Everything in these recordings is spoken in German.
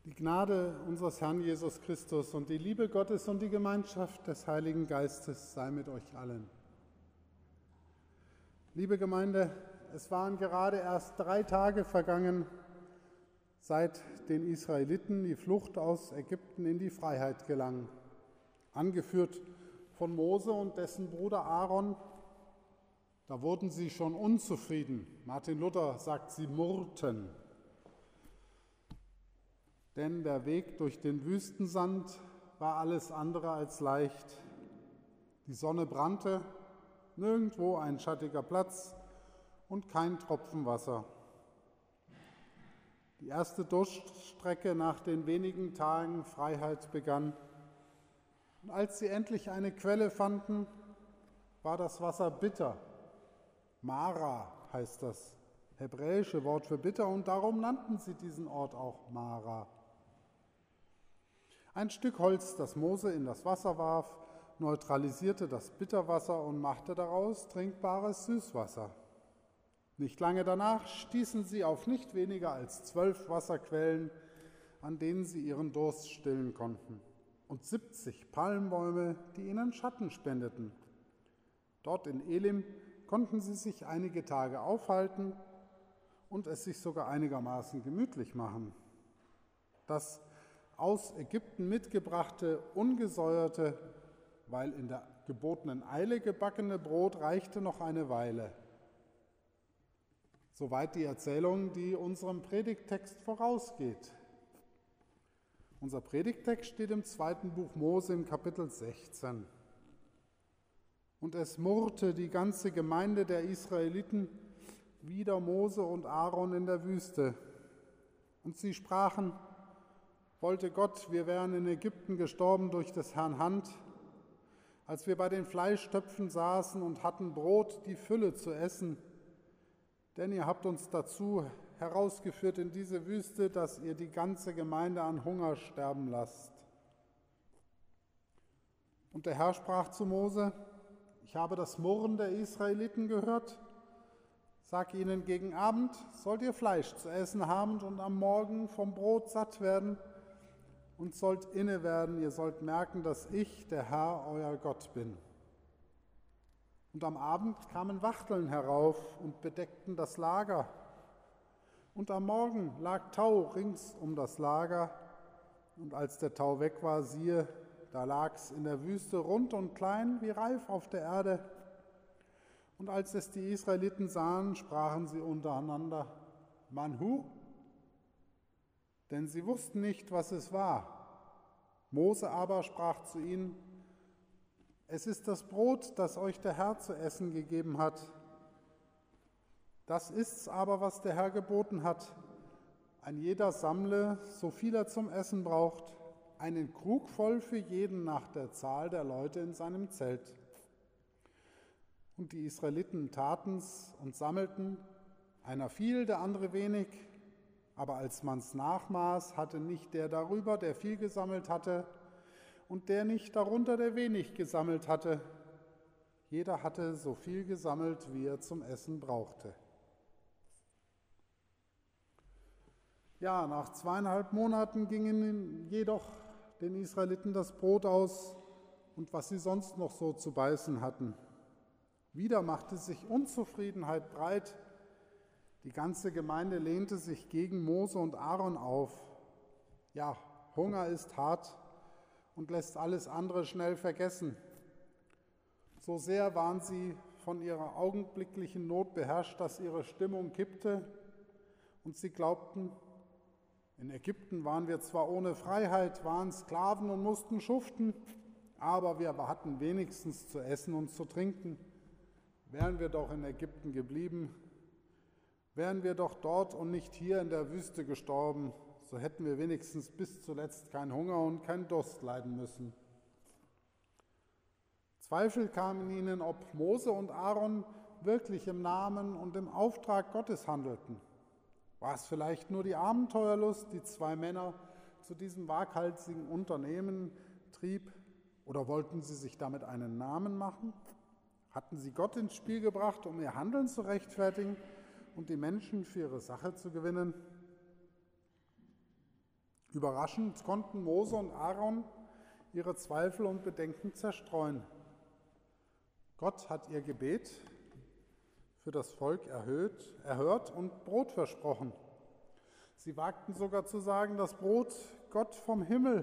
Die Gnade unseres Herrn Jesus Christus und die Liebe Gottes und die Gemeinschaft des Heiligen Geistes sei mit euch allen. Liebe Gemeinde, es waren gerade erst 3 Tage vergangen, seit den Israeliten die Flucht aus Ägypten in die Freiheit gelang, angeführt von Mose und dessen Bruder Aaron. Da wurden sie schon unzufrieden. Martin Luther sagt, sie murrten. Denn der Weg durch den Wüstensand war alles andere als leicht. Die Sonne brannte, nirgendwo ein schattiger Platz und kein Tropfen Wasser. Die erste Durststrecke nach den wenigen Tagen Freiheit begann. Und als sie endlich eine Quelle fanden, war das Wasser bitter. Mara heißt das hebräische Wort für bitter und darum nannten sie diesen Ort auch Mara. Ein Stück Holz, das Mose in das Wasser warf, neutralisierte das Bitterwasser und machte daraus trinkbares Süßwasser. Nicht lange danach stießen sie auf nicht weniger als 12 Wasserquellen, an denen sie ihren Durst stillen konnten, und 70 Palmbäume, die ihnen Schatten spendeten. Dort in Elim konnten sie sich einige Tage aufhalten und es sich sogar einigermaßen gemütlich machen. Das aus Ägypten mitgebrachte, ungesäuerte, weil in der gebotenen Eile gebackene Brot reichte noch eine Weile. Soweit die Erzählung, die unserem Predigttext vorausgeht. Unser Predigttext steht im 2. Buch Mose im Kapitel 16. Und es murrte die ganze Gemeinde der Israeliten wider Mose und Aaron in der Wüste. Und sie sprachen: Wollte Gott, wir wären in Ägypten gestorben durch des Herrn Hand, als wir bei den Fleischtöpfen saßen und hatten Brot die Fülle zu essen. Denn ihr habt uns dazu herausgeführt in diese Wüste, dass ihr die ganze Gemeinde an Hunger sterben lasst. Und der Herr sprach zu Mose: Ich habe das Murren der Israeliten gehört. Sag ihnen, gegen Abend sollt ihr Fleisch zu essen haben und am Morgen vom Brot satt werden und sollt inne werden. Ihr sollt merken, dass ich, der Herr, euer Gott bin. Und am Abend kamen Wachteln herauf und bedeckten das Lager. Und am Morgen lag Tau rings um das Lager. Und als der Tau weg war, siehe, da lag's in der Wüste rund und klein wie Reif auf der Erde. Und als es die Israeliten sahen, sprachen sie untereinander: Manhu? Denn sie wussten nicht, was es war. Mose aber sprach zu ihnen: Es ist das Brot, das euch der Herr zu essen gegeben hat. Das ist's aber, was der Herr geboten hat. Ein jeder sammle, so viel er zum Essen braucht, einen Krug voll für jeden nach der Zahl der Leute in seinem Zelt. Und die Israeliten taten's und sammelten, einer viel, der andere wenig, aber als man's nachmaß, hatte nicht der darüber, der viel gesammelt hatte, und der nicht darunter, der wenig gesammelt hatte. Jeder hatte so viel gesammelt, wie er zum Essen brauchte. Ja, nach 2,5 Monaten ging ihnen jedoch den Israeliten das Brot aus und was sie sonst noch so zu beißen hatten. Wieder machte sich Unzufriedenheit breit. Die ganze Gemeinde lehnte sich gegen Mose und Aaron auf. Ja, Hunger ist hart und lässt alles andere schnell vergessen. So sehr waren sie von ihrer augenblicklichen Not beherrscht, dass ihre Stimmung kippte und sie glaubten, in Ägypten waren wir zwar ohne Freiheit, waren Sklaven und mussten schuften, aber wir hatten wenigstens zu essen und zu trinken. Wären wir doch in Ägypten geblieben, wären wir doch dort und nicht hier in der Wüste gestorben, so hätten wir wenigstens bis zuletzt keinen Hunger und keinen Durst leiden müssen. Zweifel kamen ihnen, ob Mose und Aaron wirklich im Namen und im Auftrag Gottes handelten. War es vielleicht nur die Abenteuerlust, die 2 Männer zu diesem waghalsigen Unternehmen trieb, oder wollten sie sich damit einen Namen machen? Hatten sie Gott ins Spiel gebracht, um ihr Handeln zu rechtfertigen und die Menschen für ihre Sache zu gewinnen? Überraschend konnten Mose und Aaron ihre Zweifel und Bedenken zerstreuen. Gott hat ihr Gebet für das Volk erhört und Brot versprochen. Sie wagten sogar zu sagen, dass Gott Brot vom Himmel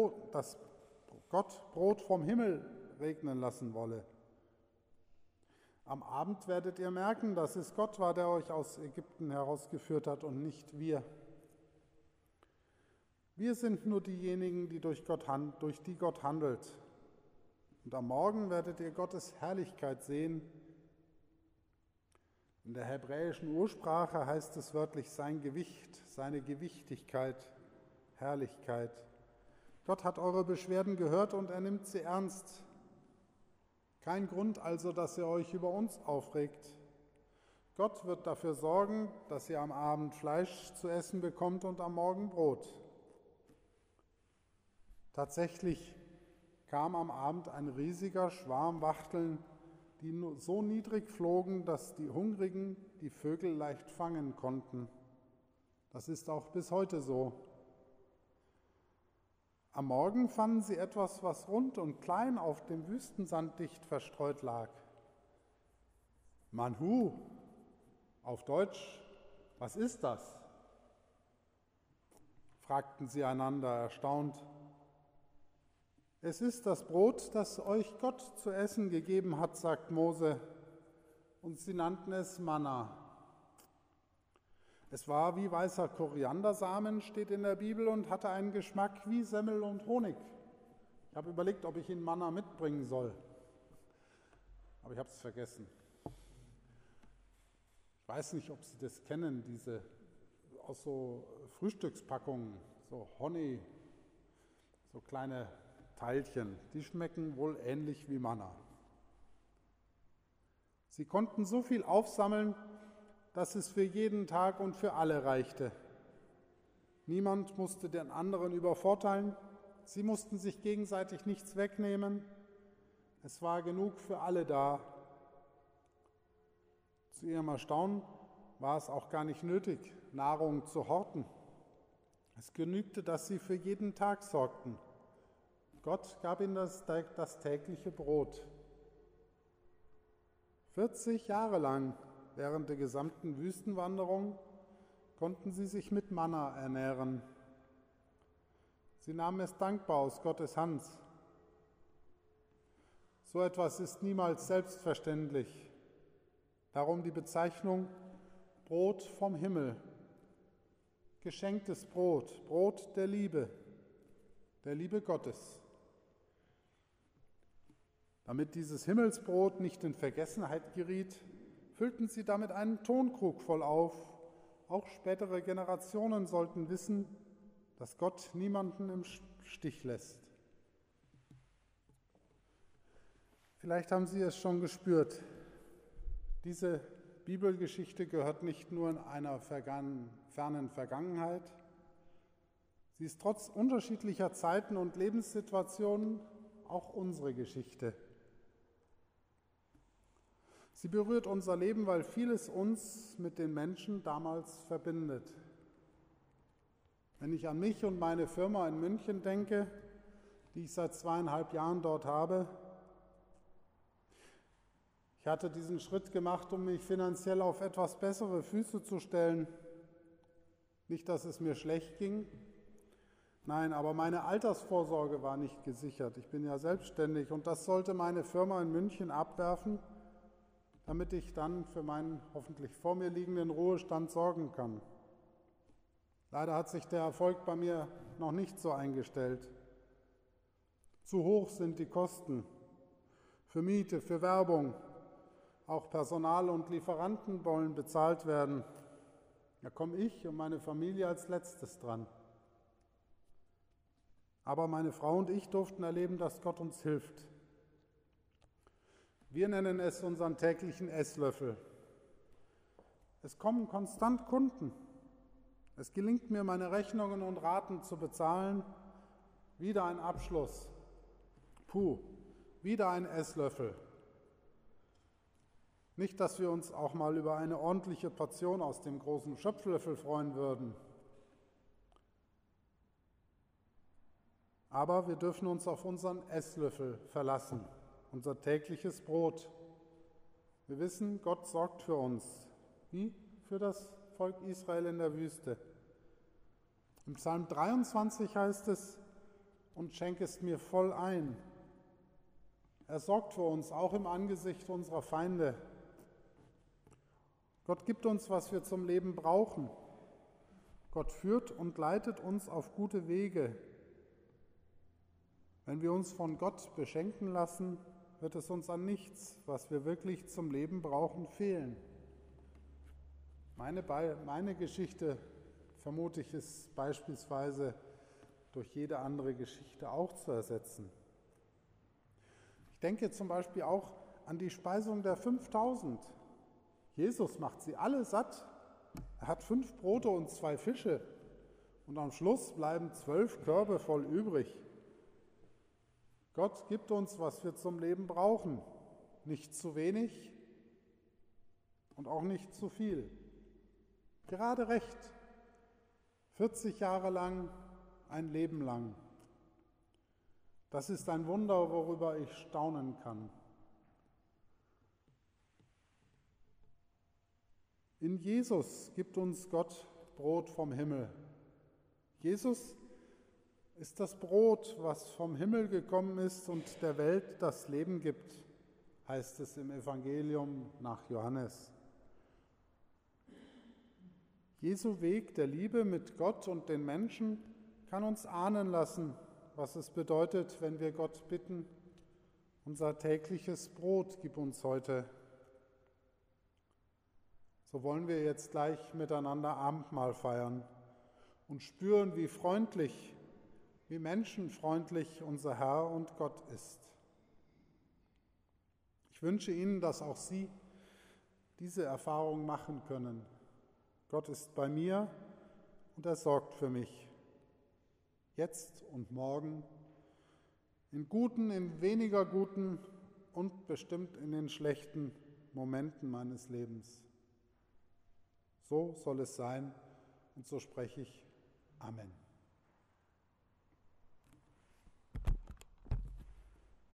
regnen lassen wolle. Am Abend werdet ihr merken, dass es Gott war, der euch aus Ägypten herausgeführt hat und nicht wir. Wir sind nur diejenigen, durch die Gott handelt. Und am Morgen werdet ihr Gottes Herrlichkeit sehen. In der hebräischen Ursprache heißt es wörtlich sein Gewicht, seine Gewichtigkeit, Herrlichkeit. Gott hat eure Beschwerden gehört und er nimmt sie ernst. Kein Grund also, dass ihr euch über uns aufregt. Gott wird dafür sorgen, dass ihr am Abend Fleisch zu essen bekommt und am Morgen Brot. Tatsächlich kam am Abend ein riesiger Schwarm Wachteln, die so niedrig flogen, dass die Hungrigen die Vögel leicht fangen konnten. Das ist auch bis heute so. Am Morgen fanden sie etwas, was rund und klein auf dem Wüstensand dicht verstreut lag. Manhu, auf Deutsch, was ist das? Fragten sie einander erstaunt. Es ist das Brot, das euch Gott zu essen gegeben hat, sagt Mose, und sie nannten es Manna. Es war wie weißer Koriandersamen, steht in der Bibel, und hatte einen Geschmack wie Semmel und Honig. Ich habe überlegt, ob ich Ihnen Manna mitbringen soll, aber ich habe es vergessen. Ich weiß nicht, ob Sie das kennen, diese aus so Frühstückspackungen, so Honig, so kleine Teilchen, die schmecken wohl ähnlich wie Manna. Sie konnten so viel aufsammeln, dass es für jeden Tag und für alle reichte. Niemand musste den anderen übervorteilen, sie mussten sich gegenseitig nichts wegnehmen. Es war genug für alle da. Zu ihrem Erstaunen war es auch gar nicht nötig, Nahrung zu horten. Es genügte, dass sie für jeden Tag sorgten. Gott gab ihnen das tägliche Brot. 40 Jahre lang während der gesamten Wüstenwanderung konnten sie sich mit Manna ernähren. Sie nahmen es dankbar aus Gottes Hand. So etwas ist niemals selbstverständlich. Darum die Bezeichnung Brot vom Himmel. Geschenktes Brot, Brot der Liebe Gottes. Damit dieses Himmelsbrot nicht in Vergessenheit geriet, füllten sie damit einen Tonkrug voll auf. Auch spätere Generationen sollten wissen, dass Gott niemanden im Stich lässt. Vielleicht haben Sie es schon gespürt. Diese Bibelgeschichte gehört nicht nur in einer fernen Vergangenheit. Sie ist trotz unterschiedlicher Zeiten und Lebenssituationen auch unsere Geschichte. Sie berührt unser Leben, weil vieles uns mit den Menschen damals verbindet. Wenn ich an mich und meine Firma in München denke, die ich seit 2,5 Jahren dort habe, ich hatte diesen Schritt gemacht, um mich finanziell auf etwas bessere Füße zu stellen. Nicht, dass es mir schlecht ging, nein, aber meine Altersvorsorge war nicht gesichert. Ich bin ja selbstständig und das sollte meine Firma in München abwerfen, damit ich dann für meinen hoffentlich vor mir liegenden Ruhestand sorgen kann. Leider hat sich der Erfolg bei mir noch nicht so eingestellt. Zu hoch sind die Kosten für Miete, für Werbung. Auch Personal und Lieferanten wollen bezahlt werden. Da komme ich und meine Familie als Letztes dran. Aber meine Frau und ich durften erleben, dass Gott uns hilft. Wir nennen es unseren täglichen Esslöffel. Es kommen konstant Kunden. Es gelingt mir, meine Rechnungen und Raten zu bezahlen. Wieder ein Abschluss. Wieder ein Esslöffel. Nicht, dass wir uns auch mal über eine ordentliche Portion aus dem großen Schöpflöffel freuen würden. Aber wir dürfen uns auf unseren Esslöffel verlassen, unser tägliches Brot. Wir wissen, Gott sorgt für uns, wie für das Volk Israel in der Wüste. Im Psalm 23 heißt es, und schenkest mir voll ein. Er sorgt für uns, auch im Angesicht unserer Feinde. Gott gibt uns, was wir zum Leben brauchen. Gott führt und leitet uns auf gute Wege. Wenn wir uns von Gott beschenken lassen, wird es uns an nichts, was wir wirklich zum Leben brauchen, fehlen. Meine Geschichte, vermute ich, ist beispielsweise durch jede andere Geschichte auch zu ersetzen. Ich denke zum Beispiel auch an die Speisung der 5000. Jesus macht sie alle satt. Er hat 5 Brote und 2 Fische und am Schluss bleiben 12 Körbe voll übrig. Gott gibt uns, was wir zum Leben brauchen. Nicht zu wenig und auch nicht zu viel. Gerade recht. 40 Jahre lang, ein Leben lang. Das ist ein Wunder, worüber ich staunen kann. In Jesus gibt uns Gott Brot vom Himmel. Jesus ist das Brot, was vom Himmel gekommen ist und der Welt das Leben gibt, heißt es im Evangelium nach Johannes. Jesu Weg der Liebe mit Gott und den Menschen kann uns ahnen lassen, was es bedeutet, wenn wir Gott bitten, unser tägliches Brot gib uns heute. So wollen wir jetzt gleich miteinander Abendmahl feiern und spüren, wie freundlich, wie menschenfreundlich unser Herr und Gott ist. Ich wünsche Ihnen, dass auch Sie diese Erfahrung machen können. Gott ist bei mir und er sorgt für mich. Jetzt und morgen, in guten, in weniger guten und bestimmt in den schlechten Momenten meines Lebens. So soll es sein und so spreche ich. Amen.